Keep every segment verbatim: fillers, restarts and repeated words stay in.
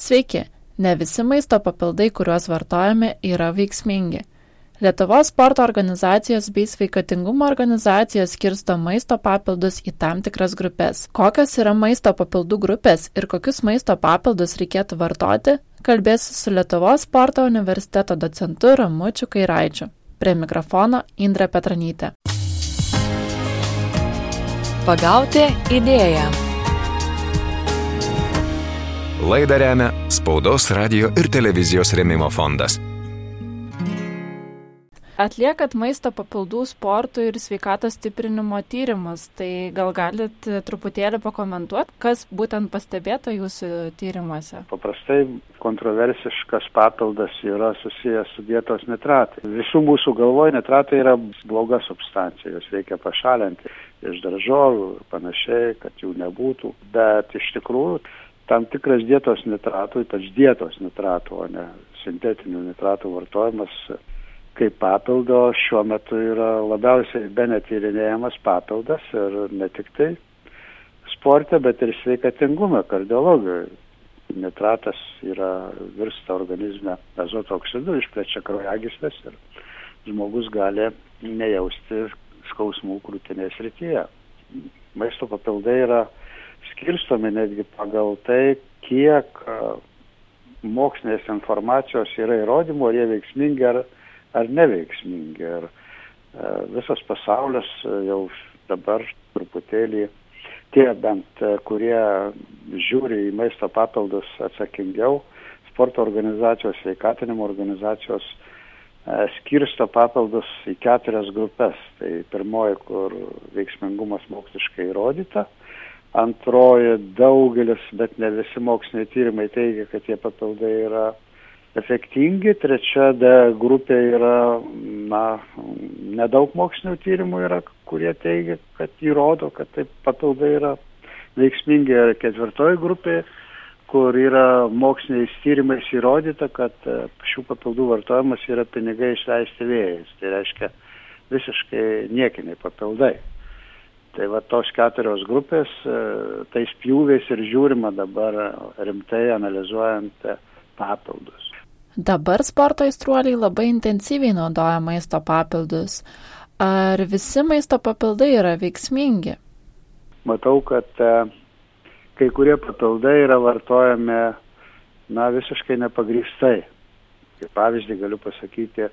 Sveiki, ne visi maisto papildai, kuriuos vartojame, yra veiksmingi. Lietuvos sporto organizacijos bei sveikatingumo organizacijos skirsto maisto papildus į tam tikras grupės. Kokios yra maisto papildų grupės ir kokius maisto papildus reikėtų vartoti, kalbėsiu su Lietuvos sporto universiteto docentu Ramučiu Kairaičiu. Prie mikrofono Indrė Petranytė. Pagauti idėją. Laidą remia Spaudos, radijo ir televizijos rėmimo fondas. Atliekat maisto papildų sportų ir sveikatos stiprinimo tyrimus, tai gal galit truputėlį pakomentuoti, kas būtent pastebėta jūsų tyrimuose? Paprastai kontroversiškas papildas yra susijęs su dietos nitratai. Visų mūsų galvoje nitratai yra bloga substancija, jos reikia pašalinti iš daržovių ir panašiai, kad jų nebūtų. Bet iš tikrųjų tam tikras dietos nitratų, ypač dietos nitratų, o ne sintetinių nitratų vartojimas kaip papildo šiuo metu yra labiausiai bene tyrinėjamas papildas ir ne tik tai sporte, bet ir sveikatingume, kardiologijoje. Nitratas yra virsta organizme azoto oksidu, išplečia kraujagysles ir žmogus gali nejausti skausmų krūtinės srityje. Maisto papildai yra skirstomi netgi pagal tai, kiek mokslinės informacijos yra įrodymų, ar jie veiksmingi ar ar neveiksmingi. Ir e, visas pasaulis jau dabar truputėlį tie bent, kurie žiūri į maisto papildus atsakingiau, sporto organizacijos, sveikatinimo organizacijos e, skirsto papildus į keturias grupės. Tai pirmoji, kur veiksmingumas moksliškai įrodyta, antroji daugelis, bet ne visi moksliniai tyrimai teigia, kad tie papildai yra efektingi, trečia grupė yra, na, nedaug mokslinių tyrimų yra, kurie teigia, kad įrodo, kad taip papildai yra veiksmingi. Ir ketvirtoji grupė, kur yra moksliniais tyrimais įrodyta, kad šių papildų vartojimas yra pinigai išleisti vėjais. Tai reiškia visiškai niekiniai papildai. Tai va tos keturios grupės, tais pjūviais ir žiūrima dabar rimtai analizuojant papildus. Dabar sporto aistruoliai labai intensyviai naudoja maisto papildus. Ar visi maisto papildai yra veiksmingi? Matau, kad e, kai kurie papildai yra vartojami na, visiškai nepagrįstai. Kaip pavyzdį galiu pasakyti e,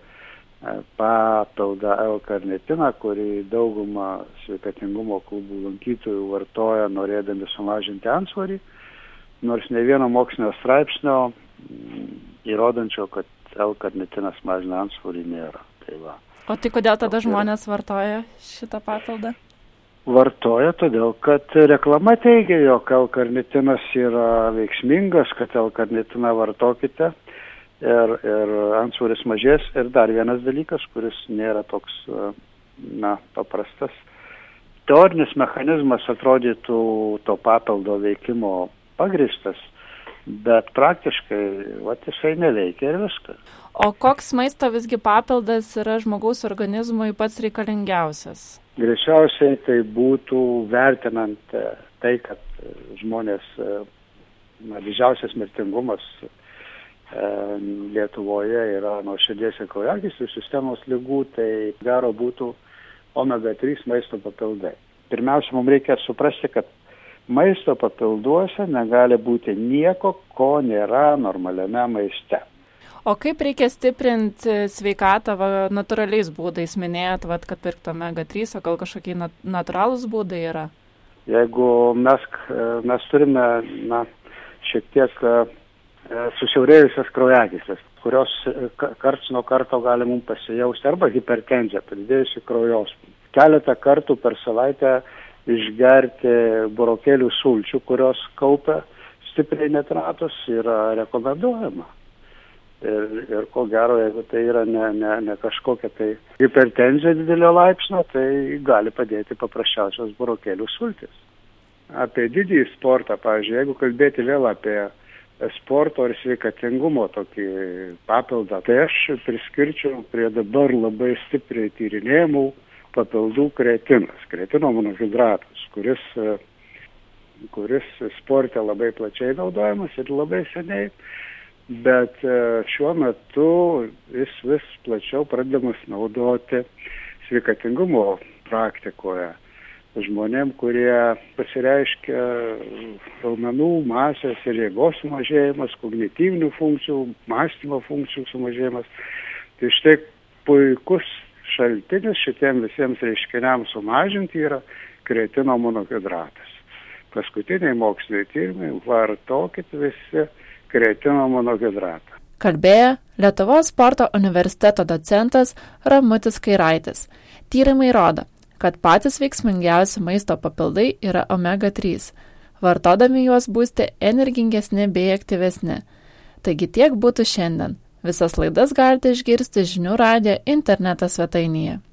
papildą L-karnitiną, kurį dauguma sveikatingumo klubų lankytojų vartoja norėdami sumažinti antsvorį, nors ne vieno mokslinio straipsnio įrodančio, kad L-karnitinas mažina antsvorį nėra. Tai va. O tai kodėl tada žmonės vartoja šitą papildą? Vartoja todėl, kad reklama teigia, jog L-karnitinas yra veiksmingas, kad L-karnitiną vartokite ir, ir antsvoris mažės. Ir dar vienas dalykas, kuris nėra toks, na, paprastas. Teorinis mechanizmas atrodytų to papildo veikimo pagrįstas, bet praktiškai vat, jisai neveikia ir viskas. O koks maisto visgi papildas yra žmogaus organizmui pats reikalingiausias? Greičiausiai tai būtų vertinant tai, kad žmonės, na, didžiausias mirtingumas e, Lietuvoje yra nuo širdies ir kraujagyslių sistemos ligų, tai gero būtų omega trys maisto papildai. Pirmiausia, mums reikia suprasti, kad maisto papilduose negali būti nieko, ko nėra normaliame maiste. O kaip reikia stiprinti sveikatą va, natūraliais būdais? Minėjot, va, kad pirkti omega trys, o gal kažkokie nat- natūralūs būdai yra? Jeigu mes, mes turime na, šiek tiek susiaurėjusias kraujagyslės, kurios karts nuo karto gali mums pasijausti, arba hipertenzija, padidėjusi kraujospūdį. Keletą kartų per savaitę išgerti burokėlių sulčių, kurios kaupia stipriai nitratus, yra rekomenduojama. Ir, ir ko gero, jeigu tai yra ne, ne, ne kažkokia tai hipertenzija didelio laipsnio, tai gali padėti paprasčiausios burokėlių sultis. Apie didįjį sportą, pavyzdžiui, jeigu kalbėti vėl apie sporto ir sveikatingumo tokį papildą, tai aš priskirčiau prie dabar labai stipriai tyrinėjimų papildų kretinas, kretino monohidratas, kuris kuris sporte labai plačiai naudojamas ir labai seniai, bet šiuo metu jis vis plačiau pradedamas naudoti sveikatingumo praktikoje. Žmonėm, kurie pasireiškia raumenų masės ir jėgos sumažėjimas, kognityvinių funkcijų, mąstymo funkcijų sumažėjimas. Tai štai puikus šaltinis šitiem visiems reiškiniams sumažinti yra kreatino monohidratas. Paskutiniai moksliniai tyrimai, vartokit visi kreatino monohidratą. Kalbėjo Lietuvos sporto universiteto docentas Ramutis Kairaitis. Tyrimai rodo, kad patys veiksmingiausi maisto papildai yra omega trys. Vartodami juos būsite energingesni bei aktyvesni. Taigi tiek būtų šiandien. Visas laidas galite išgirsti žinių radijo interneto svetainėje.